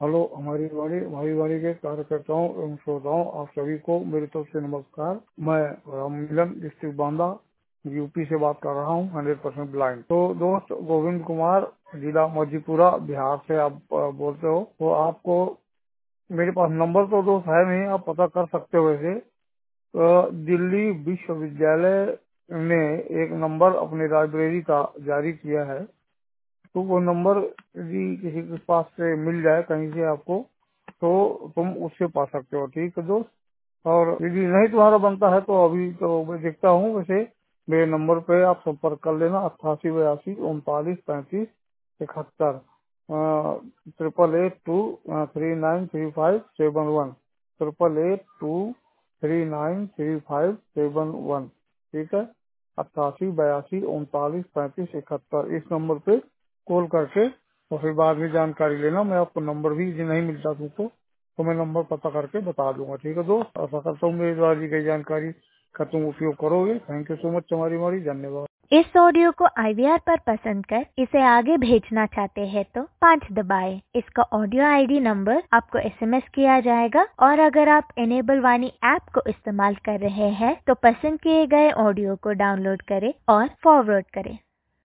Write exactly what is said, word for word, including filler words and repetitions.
Hello हमारी वाणी हमारी वाणी के कार्यकर्ताओं एवं श्रोताओं, आप सभी को मेरी तरफ से नमस्कार। मैं राम मिलन डिस्ट्रिक्ट बांदा यूपी से बात कर रहा हूँ, हंड्रेड परसेंट ब्लाइंड। तो दोस्त गोविंद कुमार, जिला मधेपुरा, बिहार से आप अ, बोलते हो। तो आपको मेरे पास नंबर तो दोस्त है नहीं, आप पता कर सकते हो। वैसे अ, दिल्ली विश्वविद्यालय ने एक नंबर अपनी लाइब्रेरी का जारी किया है, तो वो नंबर यदि किसी के पास से मिल जाए कहीं से आपको, तो तुम उससे पा सकते हो। ठीक है दोस्त। और यदि नहीं तुम्हारा बनता है तो अभी तो मैं देखता हूँ। वैसे मेरे नंबर पे आप संपर्क कर लेना, अट्ठासी बयासी उनतालीस पैंतीस इकहत्तर, triple eight two three nine three five seven one, triple eight two three nine three five seven one. ठीक है, अट्ठासी बयासी उनतालीस पैंतीस इकहत्तर, इस नंबर पे कॉल करके और फिर बाद में जानकारी लेना। मैं आपको नंबर भी यदि नहीं मिलता तुमको तो मैं नंबर पता करके बता दूंगा। ठीक है दोस्त, आशा करता हूँ मेरी द्वारा दी गई जानकारी का तुम उपयोग करोगे। थैंक यू सो मच हमारी हमारी धन्यवाद। इस ऑडियो को आई वी आर पर पसंद कर इसे आगे भेजना चाहते हैं तो पाँच दबाएं। इसका ऑडियो आई डी नंबर आपको एस एम एस किया जाएगा, और अगर आप एनेबल वाणी ऐप को इस्तेमाल कर रहे हैं तो पसंद किए गए ऑडियो को डाउनलोड करें और फॉरवर्ड करें।